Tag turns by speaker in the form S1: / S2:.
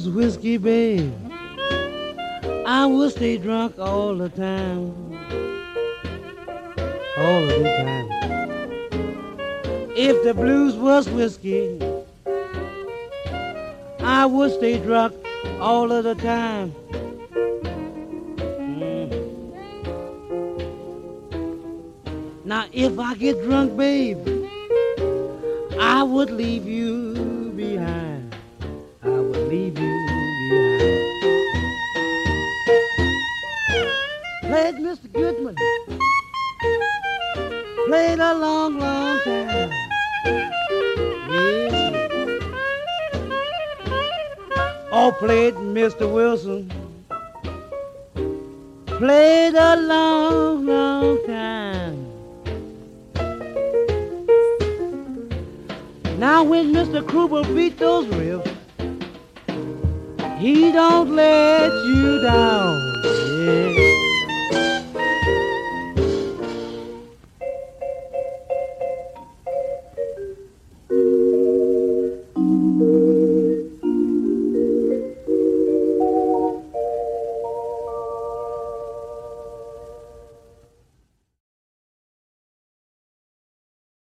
S1: whiskey, babe, I would stay drunk all the time. All of the time. If the blues was whiskey, I would stay drunk all of the time. Now if I get drunk, babe, I would leave you behind. I would leave you behind. Play it, Mr. Goodman. Play it a long, long time. Yes. Oh, play it, Mr. Wilson. Play it a long, long time. Now when Mr. Kruber beat those riffs, he don't let you down. Yeah.